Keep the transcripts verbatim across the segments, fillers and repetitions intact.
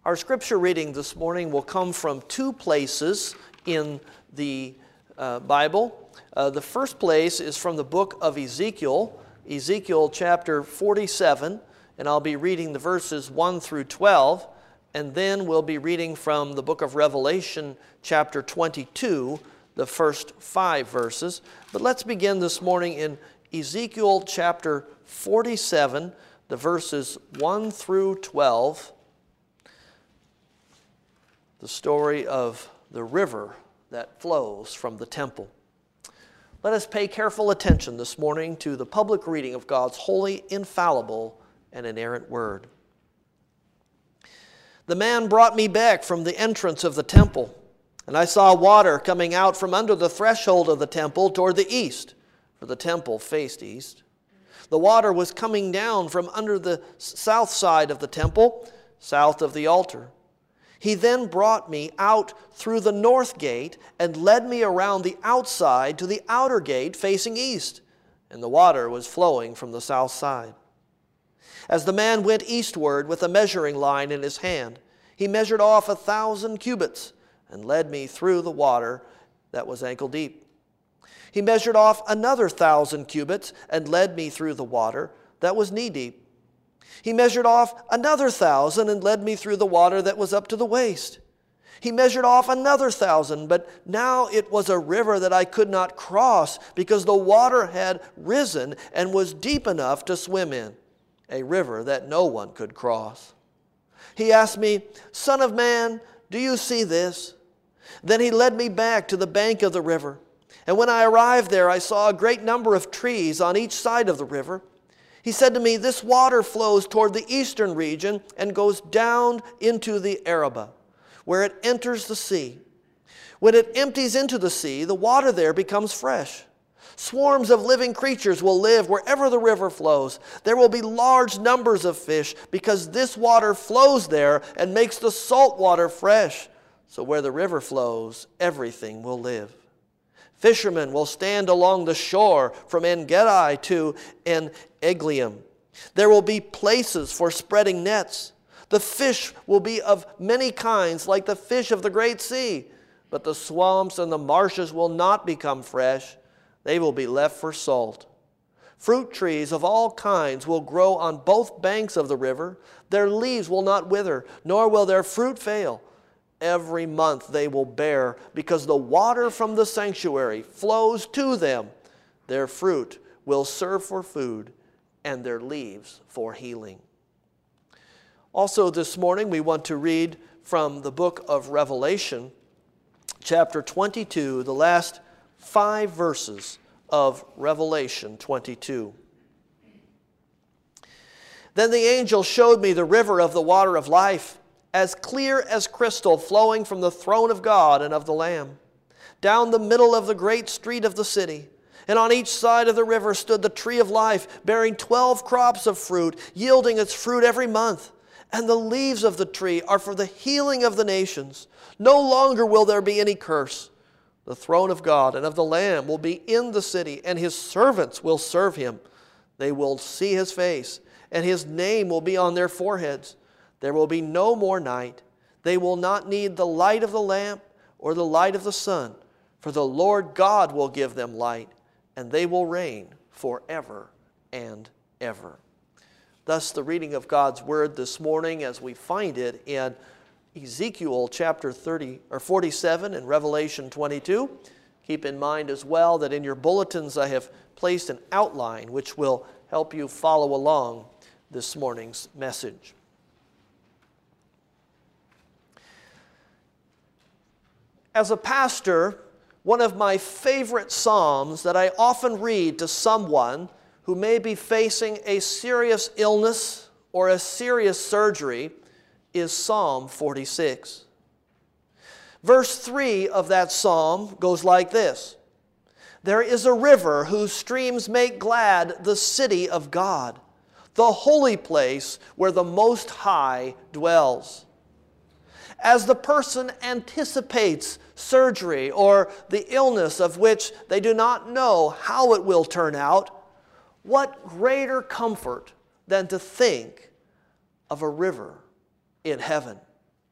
Our scripture reading this morning will come from two places in the uh, Bible. Uh, the first place is from the book of Ezekiel, Ezekiel chapter forty-seven, and I'll be reading the verses one through twelve, and then we'll be reading from the book of Revelation chapter twenty-two, the first five verses. But let's begin this morning in Ezekiel chapter forty-seven, the verses one through twelve, the story of the river that flows from the temple. Let us pay careful attention this morning to the public reading of God's holy, infallible, and inerrant word. The man brought me back from the entrance of the temple, and I saw water coming out from under the threshold of the temple toward the east, for the temple faced east. The water was coming down from under the south side of the temple, south of the altar. He then brought me out through the north gate and led me around the outside to the outer gate facing east, and the water was flowing from the south side. As the man went eastward with a measuring line in his hand, he measured off a thousand cubits and led me through the water that was ankle deep. He measured off another thousand cubits and led me through the water that was knee deep. He measured off another thousand and led me through the water that was up to the waist. He measured off another thousand, but now it was a river that I could not cross because the water had risen and was deep enough to swim in, a river that no one could cross. He asked me, "Son of man, do you see this?" Then he led me back to the bank of the river. And when I arrived there, I saw a great number of trees on each side of the river. He said to me, "This water flows toward the eastern region and goes down into the Arabah, where it enters the sea. When it empties into the sea, the water there becomes fresh. Swarms of living creatures will live wherever the river flows. There will be large numbers of fish because this water flows there and makes the salt water fresh. So where the river flows, everything will live. Fishermen will stand along the shore from En-Gedi to En-Eglaim. There will be places for spreading nets. The fish will be of many kinds, like the fish of the great sea. But the swamps and the marshes will not become fresh. They will be left for salt. Fruit trees of all kinds will grow on both banks of the river. Their leaves will not wither, nor will their fruit fail. Every month they will bear, because the water from the sanctuary flows to them. Their fruit will serve for food, and their leaves for healing." Also this morning we want to read from the book of Revelation, chapter twenty-two, the last five verses of Revelation twenty-two. "Then the angel showed me the river of the water of life, as clear as crystal, flowing from the throne of God and of the Lamb, down the middle of the great street of the city. And on each side of the river stood the tree of life, bearing twelve crops of fruit, yielding its fruit every month. And the leaves of the tree are for the healing of the nations. No longer will there be any curse. The throne of God and of the Lamb will be in the city, and his servants will serve him. They will see his face, and his name will be on their foreheads. There will be no more night. They will not need the light of the lamp or the light of the sun, for the Lord God will give them light, and they will reign forever and ever." Thus the reading of God's word this morning as we find it in Ezekiel chapter thirty or forty-seven and Revelation twenty-two. Keep in mind as well that in your bulletins I have placed an outline which will help you follow along this morning's message. As a pastor, one of my favorite psalms that I often read to someone who may be facing a serious illness or a serious surgery is Psalm forty-six. Verse three of that psalm goes like this: "There is a river whose streams make glad the city of God, the holy place where the Most High dwells." As the person anticipates surgery or the illness of which they do not know how it will turn out, what greater comfort than to think of a river in heaven?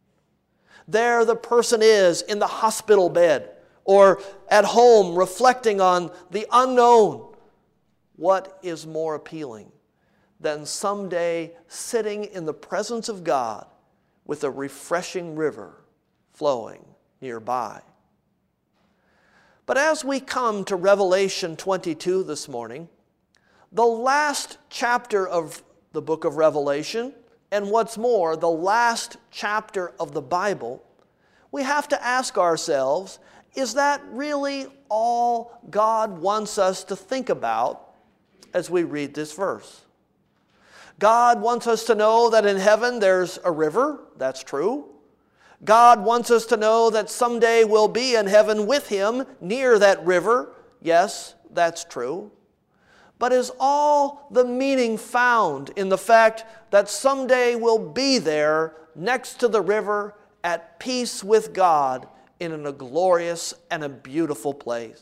There the person is in the hospital bed or at home reflecting on the unknown. What is more appealing than someday sitting in the presence of God with a refreshing river flowing nearby? But as we come to Revelation twenty-two this morning, the last chapter of the book of Revelation, and what's more, the last chapter of the Bible, we have to ask ourselves, is that really all God wants us to think about as we read this verse? God wants us to know that in heaven there's a river, that's true. God wants us to know that someday we'll be in heaven with Him near that river, yes, that's true. But is all the meaning found in the fact that someday we'll be there next to the river at peace with God in a glorious and a beautiful place?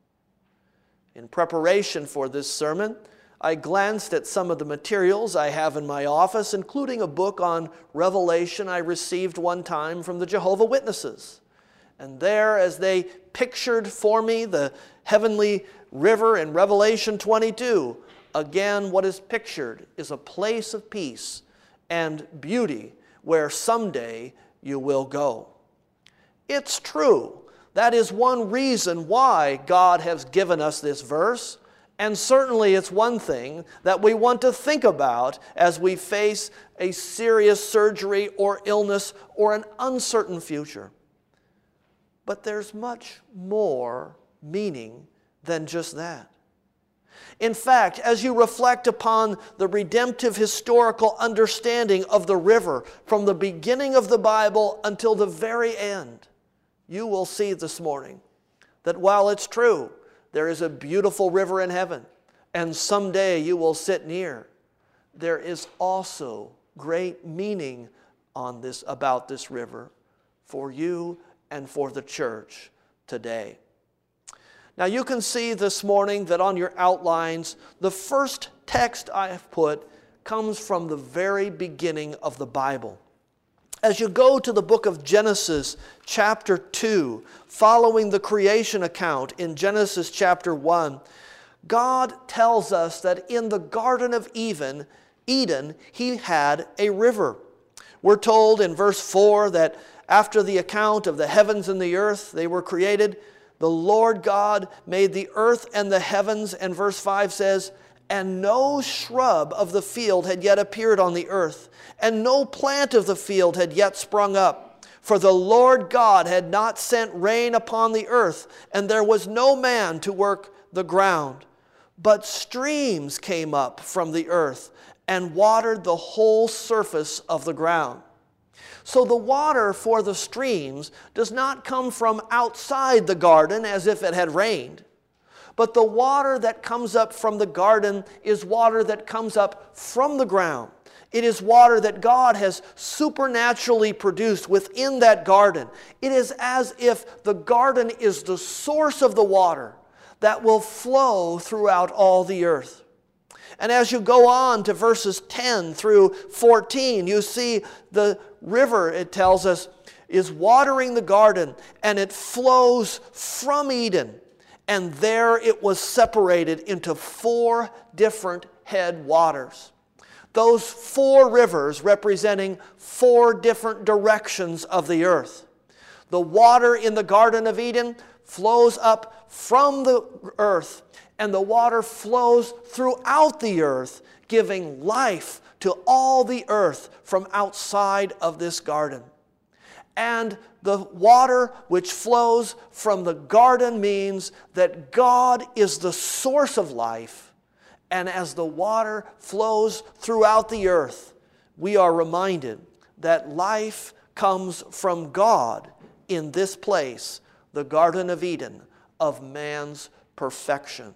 In preparation for this sermon, I glanced at some of the materials I have in my office, including a book on Revelation I received one time from the Jehovah's Witnesses. And there, as they pictured for me the heavenly river in Revelation twenty-two, again what is pictured is a place of peace and beauty where someday you will go. It's true. That is one reason why God has given us this verse. And certainly it's one thing that we want to think about as we face a serious surgery or illness or an uncertain future. But there's much more meaning than just that. In fact, as you reflect upon the redemptive historical understanding of the river from the beginning of the Bible until the very end, you will see this morning that while it's true, there is a beautiful river in heaven, and someday you will sit near, there is also great meaning on this, about this river for you and for the church today. Now you can see this morning that on your outlines, the first text I have put comes from the very beginning of the Bible. As you go to the book of Genesis chapter two, following the creation account in Genesis chapter one, God tells us that in the Garden of Eden, Eden, He had a river. We're told in verse four that after the account of the heavens and the earth, they were created, the Lord God made the earth and the heavens, and verse five says, and no shrub of the field had yet appeared on the earth, and no plant of the field had yet sprung up. For the Lord God had not sent rain upon the earth, and there was no man to work the ground. But streams came up from the earth and watered the whole surface of the ground. So the water for the streams does not come from outside the garden as if it had rained. But the water that comes up from the garden is water that comes up from the ground. It is water that God has supernaturally produced within that garden. It is as if the garden is the source of the water that will flow throughout all the earth. And as you go on to verses ten through fourteen, you see the river, it tells us, is watering the garden, and it flows from Eden. And there it was separated into four different head waters. Those four rivers representing four different directions of the earth. The water in the Garden of Eden flows up from the earth, and the water flows throughout the earth, giving life to all the earth from outside of this garden. And the water which flows from the garden means that God is the source of life. And as the water flows throughout the earth, we are reminded that life comes from God in this place, the Garden of Eden, of man's perfection.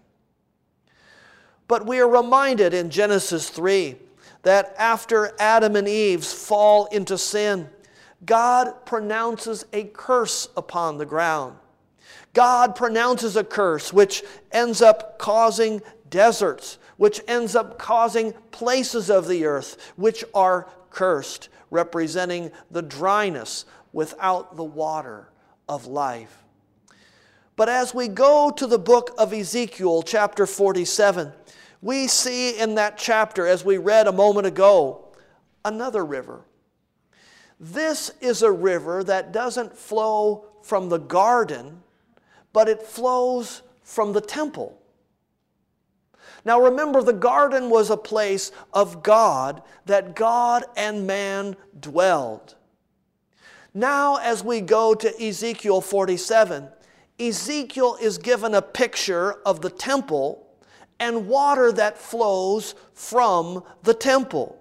But we are reminded in Genesis three that after Adam and Eve's fall into sin, God pronounces a curse upon the ground. God pronounces a curse which ends up causing deserts, which ends up causing places of the earth which are cursed, representing the dryness without the water of life. But as we go to the book of Ezekiel, chapter forty-seven, we see in that chapter, as we read a moment ago, another river. This is a river that doesn't flow from the garden, but it flows from the temple. Now remember, the garden was a place of God, that God and man dwelled. Now as we go to Ezekiel forty-seven, Ezekiel is given a picture of the temple and water that flows from the temple.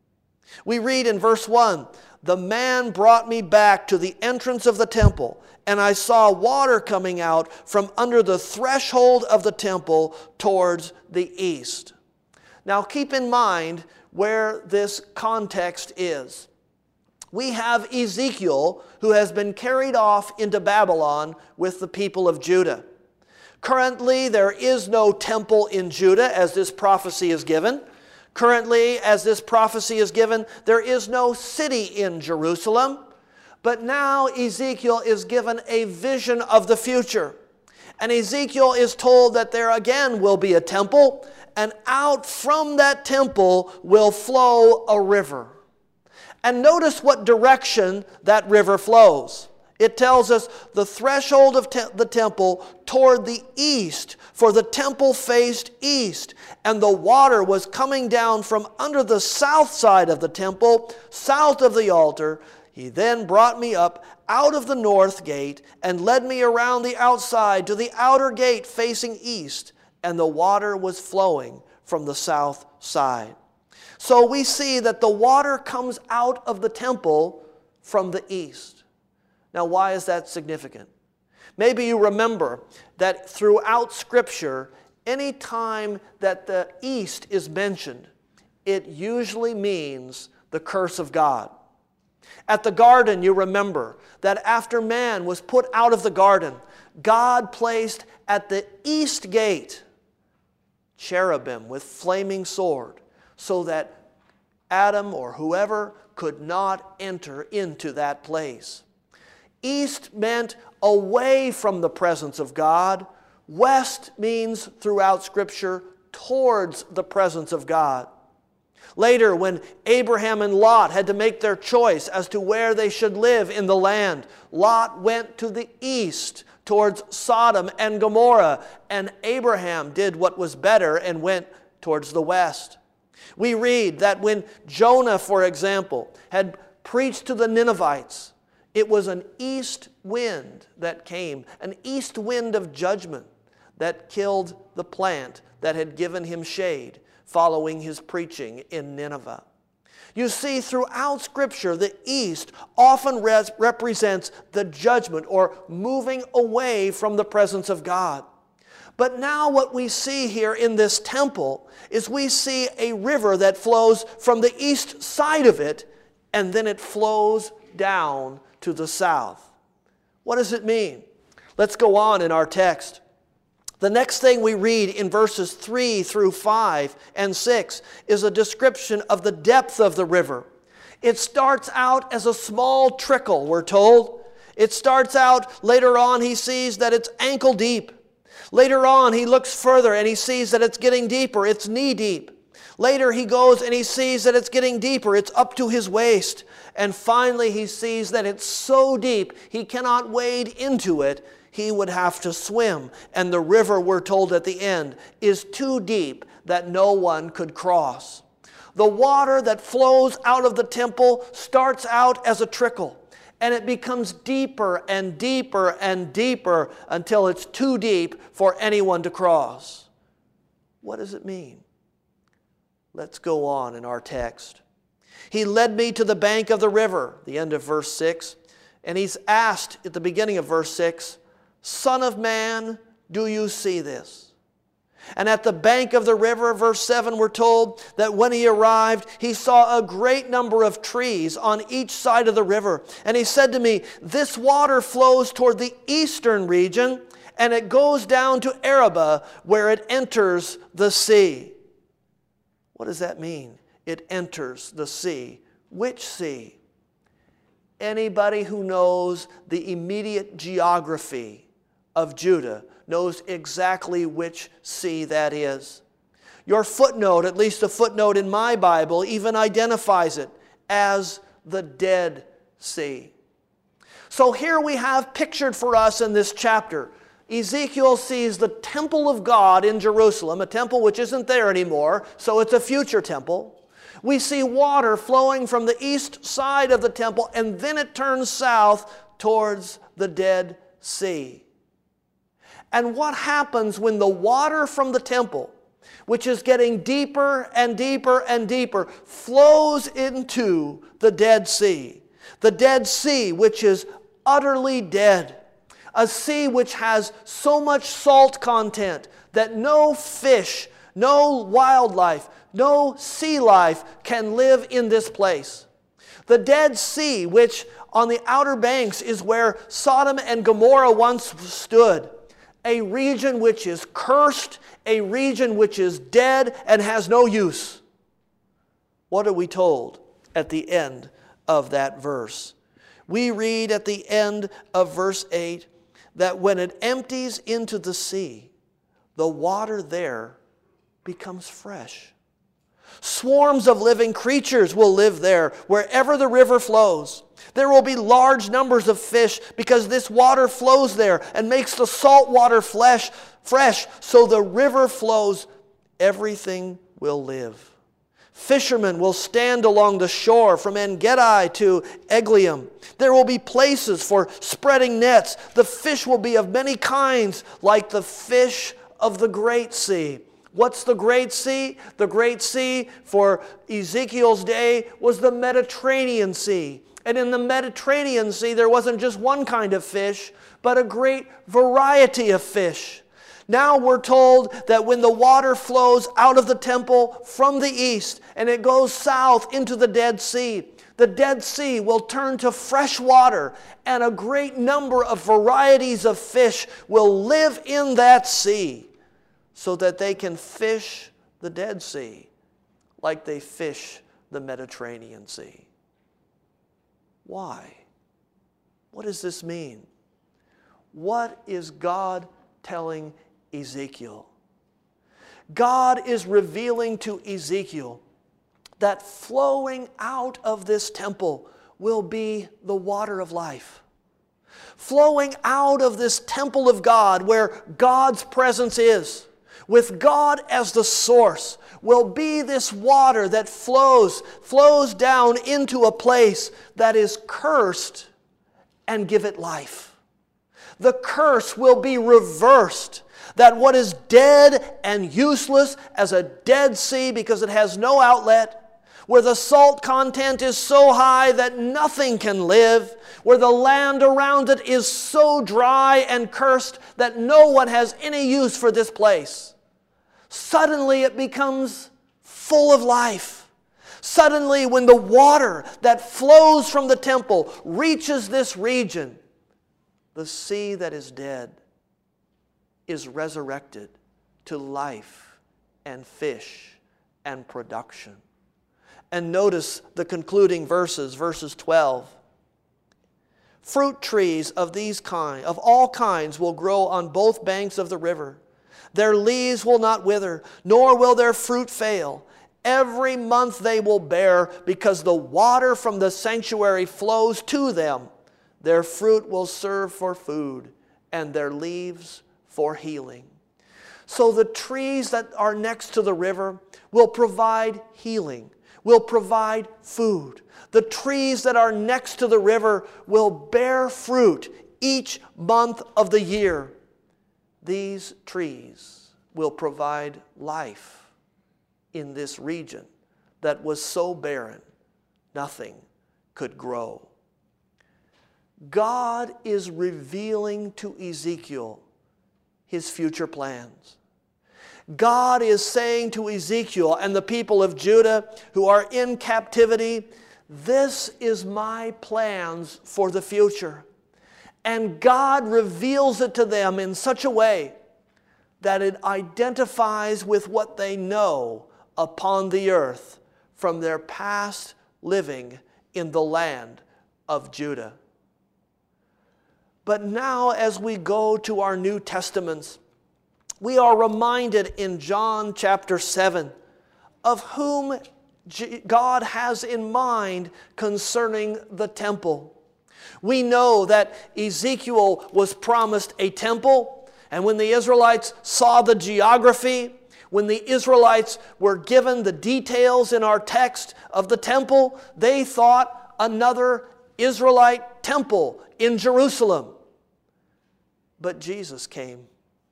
We read in verse one, "The man brought me back to the entrance of the temple, and I saw water coming out from under the threshold of the temple towards the east." Now keep in mind where this context is. We have Ezekiel, who has been carried off into Babylon with the people of Judah. Currently, there is no temple in Judah as this prophecy is given. Currently, as this prophecy is given, there is no city in Jerusalem. But now Ezekiel is given a vision of the future. And Ezekiel is told that there again will be a temple, and out from that temple will flow a river. And notice what direction that river flows. It tells us the threshold of te- the temple toward the east, for the temple faced east, and the water was coming down from under the south side of the temple, south of the altar. He then brought me up out of the north gate and led me around the outside to the outer gate facing east, and the water was flowing from the south side. So we see that the water comes out of the temple from the east. Now, why is that significant? Maybe you remember that throughout Scripture, any time that the east is mentioned, it usually means the curse of God. At the garden, you remember that after man was put out of the garden, God placed at the east gate cherubim with flaming sword, so that Adam or whoever could not enter into that place. East meant away from the presence of God. West means, throughout Scripture, towards the presence of God. Later, when Abraham and Lot had to make their choice as to where they should live in the land, Lot went to the east towards Sodom and Gomorrah, and Abraham did what was better and went towards the west. We read that when Jonah, for example, had preached to the Ninevites, it was an east wind that came, an east wind of judgment that killed the plant that had given him shade following his preaching in Nineveh. You see, throughout Scripture, the east often res- represents the judgment or moving away from the presence of God. But now what we see here in this temple is we see a river that flows from the east side of it, and then it flows down to the south. What does it mean? Let's go on in our text. The next thing we read in verses three through five and six is a description of the depth of the river. It starts out as a small trickle, we're told. It starts out, later on he sees that it's ankle deep. Later on he looks further and he sees that it's getting deeper, it's knee deep. Later he goes and he sees that it's getting deeper, it's up to his waist. And finally he sees that it's so deep he cannot wade into it. He would have to swim. And the river, we're told at the end, is too deep that no one could cross. The water that flows out of the temple starts out as a trickle, and it becomes deeper and deeper and deeper until it's too deep for anyone to cross. What does it mean? Let's go on in our text. He led me to the bank of the river, the end of verse six, and he's asked at the beginning of verse six, "Son of man, do you see this?" And at the bank of the river, verse seven, we're told that when he arrived, he saw a great number of trees on each side of the river. And he said to me, "This water flows toward the eastern region, and it goes down to Arabah, where it enters the sea." What does that mean? It enters the sea. Which sea? Anybody who knows the immediate geography of Judah knows exactly which sea that is. Your footnote, at least a footnote in my Bible, even identifies it as the Dead Sea. So here we have pictured for us in this chapter, Ezekiel sees the temple of God in Jerusalem, a temple which isn't there anymore, so it's a future temple. We see water flowing from the east side of the temple, and then it turns south towards the Dead Sea. And what happens when the water from the temple, which is getting deeper and deeper and deeper, flows into the Dead Sea? The Dead Sea, which is utterly dead. A sea which has so much salt content that no fish, no wildlife, no sea life can live in this place. The Dead Sea, which on the outer banks is where Sodom and Gomorrah once stood. A region which is cursed, a region which is dead and has no use. What are we told at the end of that verse? We read at the end of verse eight that when it empties into the sea, the water there becomes fresh. Swarms of living creatures will live there wherever the river flows. There will be large numbers of fish because this water flows there and makes the salt water flesh, fresh. So the river flows, everything will live. Fishermen will stand along the shore from En-gedi to Eglaim. There will be places for spreading nets. The fish will be of many kinds, like the fish of the Great Sea. What's the Great Sea? The Great Sea for Ezekiel's day was the Mediterranean Sea. And in the Mediterranean Sea, there wasn't just one kind of fish, but a great variety of fish. Now we're told that when the water flows out of the temple from the east and it goes south into the Dead Sea, the Dead Sea will turn to fresh water, and a great number of varieties of fish will live in that sea so that they can fish the Dead Sea like they fish the Mediterranean Sea. Why? What does this mean? What is God telling Ezekiel? God is revealing to Ezekiel that flowing out of this temple will be the water of life. Flowing out of this temple of God where God's presence is, with God as the source, will be this water that flows, flows down into a place that is cursed and give it life. The curse will be reversed, that what is dead and useless as a Dead Sea because it has no outlet, where the salt content is so high that nothing can live, where the land around it is so dry and cursed that no one has any use for this place. Suddenly it becomes full of life. Suddenly when the water that flows from the temple reaches this region, the sea that is dead is resurrected to life and fish and production. And notice the concluding verses, verses twelve. Fruit trees of these kind, of all kinds, will grow on both banks of the river. Their leaves will not wither, nor will their fruit fail. Every month they will bear, because the water from the sanctuary flows to them. Their fruit will serve for food, and their leaves for healing. So the trees that are next to the river will provide healing, will provide food. The trees that are next to the river will bear fruit each month of the year. These trees will provide life in this region that was so barren, nothing could grow. God is revealing to Ezekiel his future plans. God is saying to Ezekiel and the people of Judah who are in captivity, this is my plans for the future. And God reveals it to them in such a way that it identifies with what they know upon the earth from their past living in the land of Judah. But now as we go to our New Testaments, we are reminded in John chapter seven of whom God has in mind concerning the temple. We know that Ezekiel was promised a temple, and when the Israelites saw the geography, when the Israelites were given the details in our text of the temple, they thought another Israelite temple in Jerusalem. But Jesus came.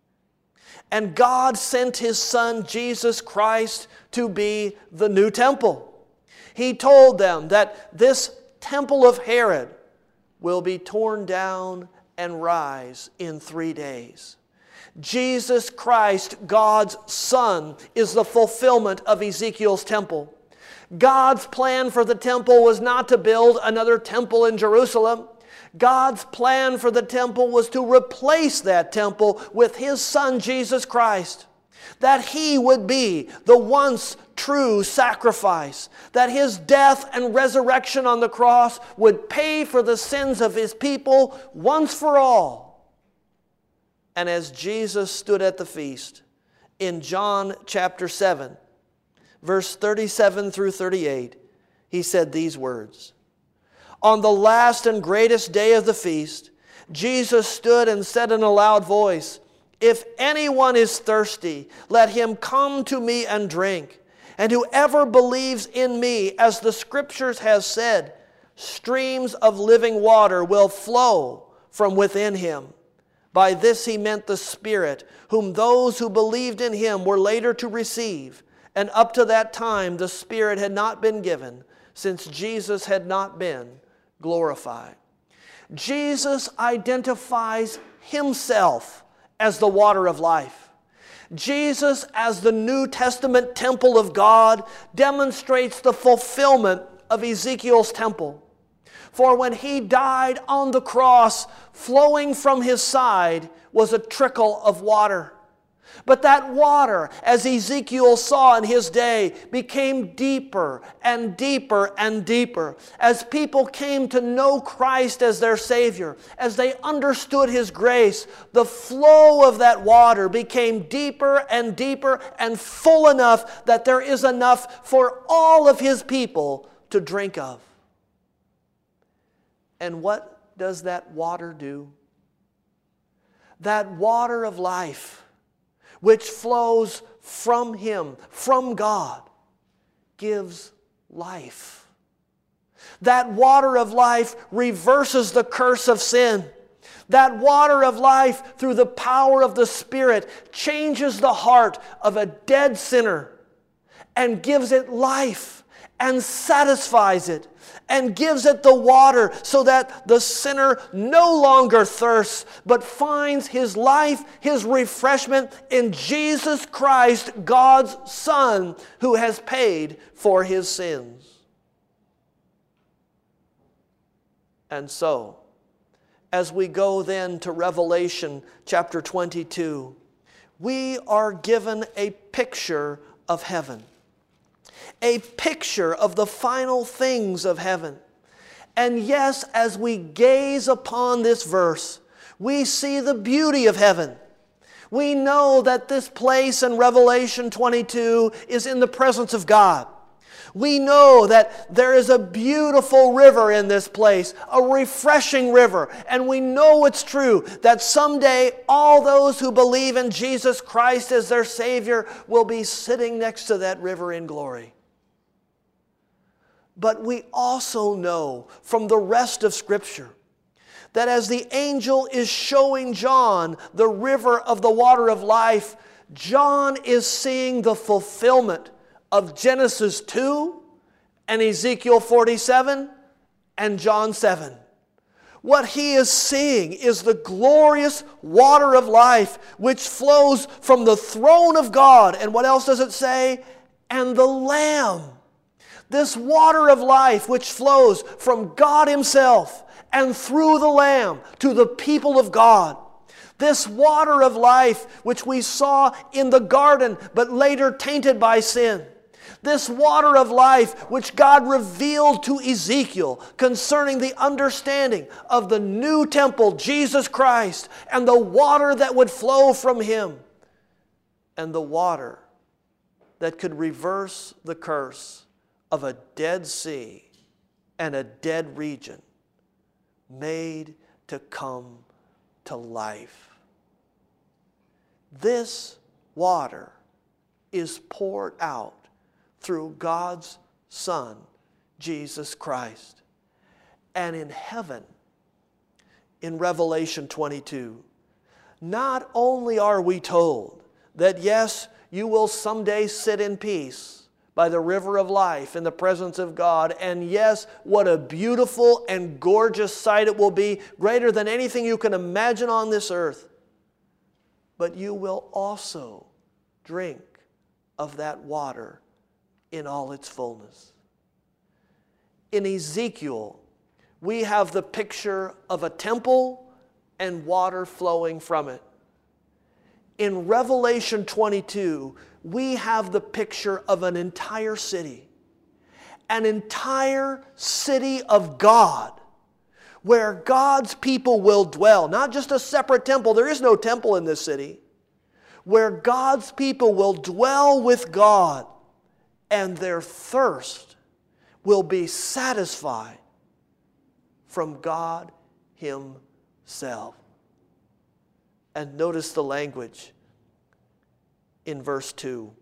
And God sent His Son, Jesus Christ, to be the new temple. He told them that this temple of Herod will be torn down and rise in three days. Jesus Christ, God's Son, is the fulfillment of Ezekiel's temple. God's plan for the temple was not to build another temple in Jerusalem. God's plan for the temple was to replace that temple with His Son, Jesus Christ. That He would be the once true sacrifice. That His death and resurrection on the cross would pay for the sins of His people once for all. And as Jesus stood at the feast, in John chapter seven, verse thirty-seven through thirty-eight, He said these words. On the last and greatest day of the feast, Jesus stood and said in a loud voice, "If anyone is thirsty, let him come to me and drink. And whoever believes in me, as the Scriptures has said, streams of living water will flow from within him." By this He meant the Spirit, whom those who believed in Him were later to receive. And up to that time the Spirit had not been given, since Jesus had not been glorified. Jesus identifies Himself as the water of life. Jesus, as the New Testament temple of God, demonstrates the fulfillment of Ezekiel's temple. For when He died on the cross, flowing from His side was a trickle of water. But that water, as Ezekiel saw in his day, became deeper and deeper and deeper. As people came to know Christ as their Savior, as they understood His grace, the flow of that water became deeper and deeper and full enough that there is enough for all of His people to drink of. And what does that water do? That water of life, which flows from Him, from God, gives life. That water of life reverses the curse of sin. That water of life, through the power of the Spirit, changes the heart of a dead sinner and gives it life and satisfies it and gives it the water so that the sinner no longer thirsts but finds his life, his refreshment in Jesus Christ, God's Son, who has paid for his sins. And so, as we go then to Revelation chapter twenty-two, we are given a picture of heaven. A picture of the final things of heaven. And yes, as we gaze upon this verse, we see the beauty of heaven. We know that this place in Revelation twenty-two is in the presence of God. We know that there is a beautiful river in this place, a refreshing river. And we know it's true that someday all those who believe in Jesus Christ as their Savior will be sitting next to that river in glory. But we also know from the rest of Scripture that as the angel is showing John the river of the water of life, John is seeing the fulfillment of Genesis two and Ezekiel forty-seven and John seven. What he is seeing is the glorious water of life which flows from the throne of God. And what else does it say? And the Lamb. This water of life which flows from God Himself and through the Lamb to the people of God. This water of life which we saw in the garden but later tainted by sin. This water of life which God revealed to Ezekiel concerning the understanding of the new temple, Jesus Christ, and the water that would flow from him, and the water that could reverse the curse of a dead sea and a dead region, made to come to life. This water is poured out through God's Son, Jesus Christ. And in heaven, in Revelation twenty-two, not only are we told that yes, you will someday sit in peace by the river of life in the presence of God, and yes, what a beautiful and gorgeous sight it will be, greater than anything you can imagine on this earth, but you will also drink of that water in all its fullness. In Ezekiel, we have the picture of a temple and water flowing from it. In Revelation twenty-two, we have the picture of an entire city. An entire city of God, where God's people will dwell. Not just a separate temple. There is no temple in this city. Where God's people will dwell with God, and their thirst will be satisfied from God himself. And notice the language in verse two.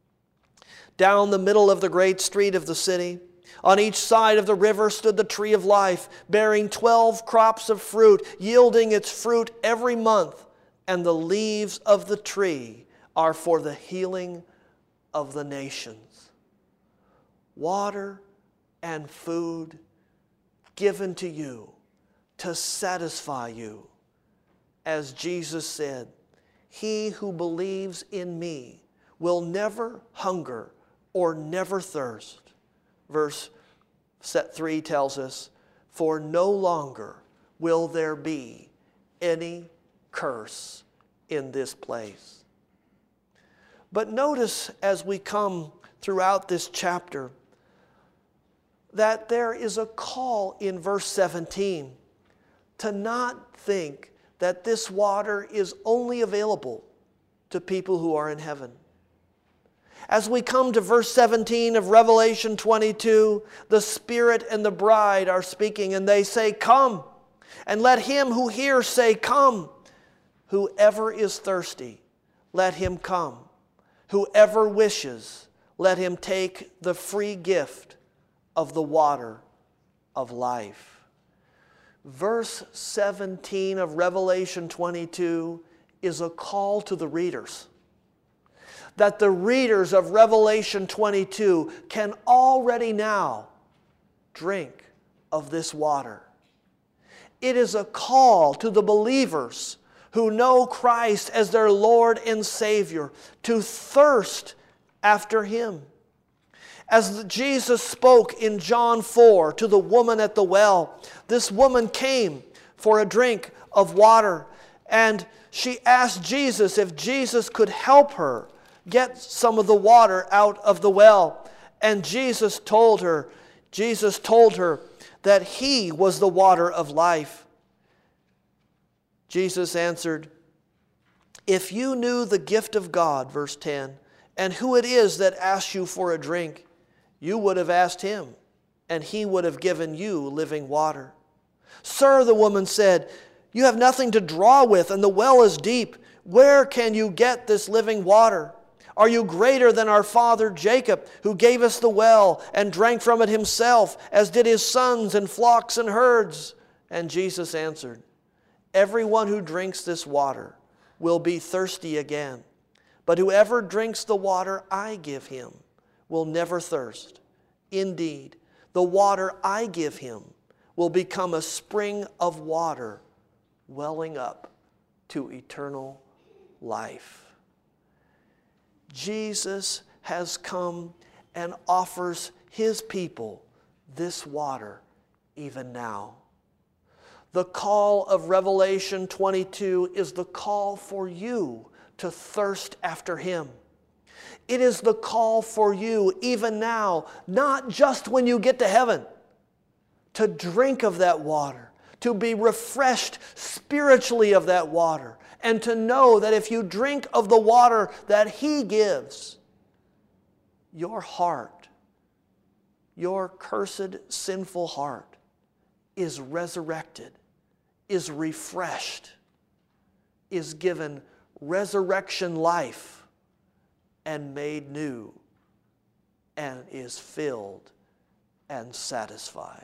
Down the middle of the great street of the city, on each side of the river stood the tree of life, bearing twelve crops of fruit, yielding its fruit every month. And the leaves of the tree are for the healing of the nations. Water and food given to you to satisfy you. As Jesus said, he who believes in me will never hunger or never thirst. Verse three tells us, for no longer will there be any curse in this place. But notice as we come throughout this chapter that there is a call in verse seventeen to not think that this water is only available to people who are in heaven. As we come to verse seventeen of Revelation twenty-two, the Spirit and the bride are speaking, and they say, come, and let him who hears say, come. Whoever is thirsty, let him come. Whoever wishes, let him take the free gift of the water of life. Verse seventeen of Revelation twenty-two is a call to the readers. That the readers of Revelation twenty-two can already now drink of this water. It is a call to the believers who know Christ as their Lord and Savior to thirst after him. As Jesus spoke in John four to the woman at the well, this woman came for a drink of water, and she asked Jesus if Jesus could help her get some of the water out of the well. And Jesus told her, Jesus told her that he was the water of life. Jesus answered, if you knew the gift of God, verse ten, and who it is that asks you for a drink, you would have asked him, and he would have given you living water. Sir, the woman said, you have nothing to draw with, and the well is deep. Where can you get this living water? Are you greater than our father Jacob, who gave us the well and drank from it himself, as did his sons and flocks and herds? And Jesus answered, everyone who drinks this water will be thirsty again. But whoever drinks the water I give him will never thirst. Indeed, the water I give him will become a spring of water welling up to eternal life. Jesus has come and offers his people this water even now. The call of Revelation twenty-two is the call for you to thirst after him. It is the call for you even now, not just when you get to heaven, to drink of that water, to be refreshed spiritually of that water, and to know that if you drink of the water that He gives, your heart, your cursed, sinful heart, is resurrected, is refreshed, is given resurrection life, and made new, and is filled and satisfied.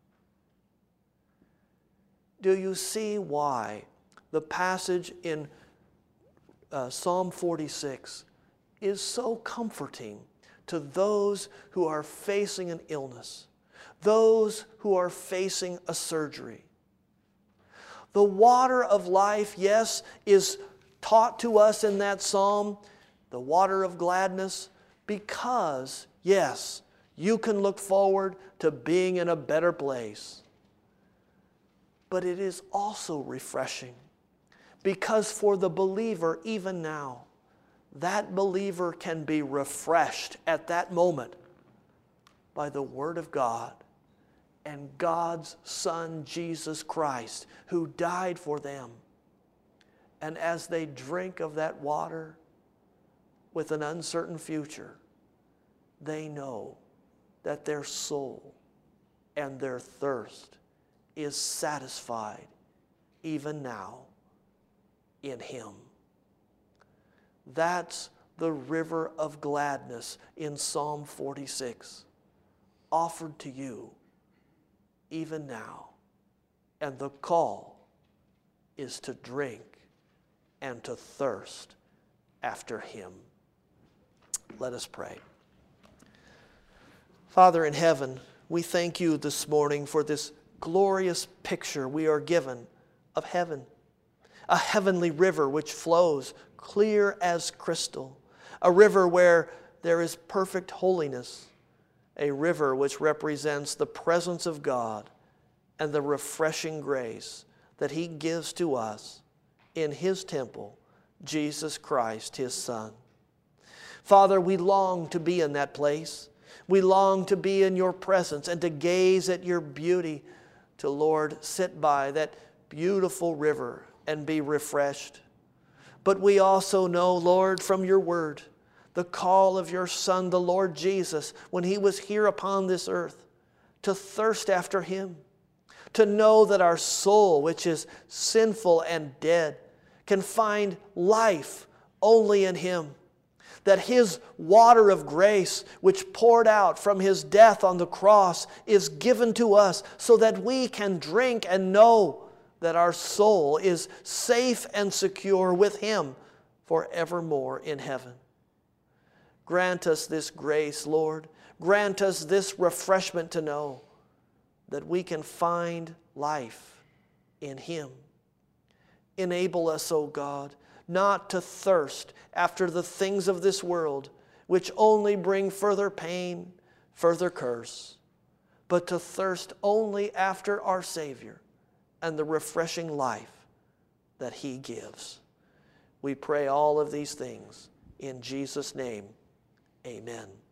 Do you see why the passage in uh, Psalm forty-six is so comforting to those who are facing an illness, those who are facing a surgery? The water of life, yes, is taught to us in that psalm, the water of gladness, because, yes, you can look forward to being in a better place. But it is also refreshing, because for the believer, even now, that believer can be refreshed at that moment by the Word of God and God's Son, Jesus Christ, who died for them. And as they drink of that water with an uncertain future, they know that their soul and their thirst is satisfied even now in Him. That's the river of gladness in Psalm forty-six, offered to you even now. And the call is to drink and to thirst after Him. Let us pray. Father in heaven, we thank You this morning for this glorious picture we are given of heaven. A heavenly river which flows clear as crystal. A river where there is perfect holiness. A river which represents the presence of God and the refreshing grace that He gives to us in His temple, Jesus Christ, His Son. Father, we long to be in that place. We long to be in Your presence and to gaze at Your beauty, to, Lord, sit by that beautiful river and be refreshed. But we also know, Lord, from Your word, the call of Your Son, the Lord Jesus, when He was here upon this earth, to thirst after Him, to know that our soul, which is sinful and dead, can find life only in Him. That His water of grace, which poured out from His death on the cross, is given to us so that we can drink and know that our soul is safe and secure with Him forevermore in heaven. Grant us this grace, Lord. Grant us this refreshment to know that we can find life in Him. Enable us, O God, not to thirst after the things of this world, which only bring further pain, further curse, but to thirst only after our Savior and the refreshing life that He gives. We pray all of these things in Jesus' name. Amen.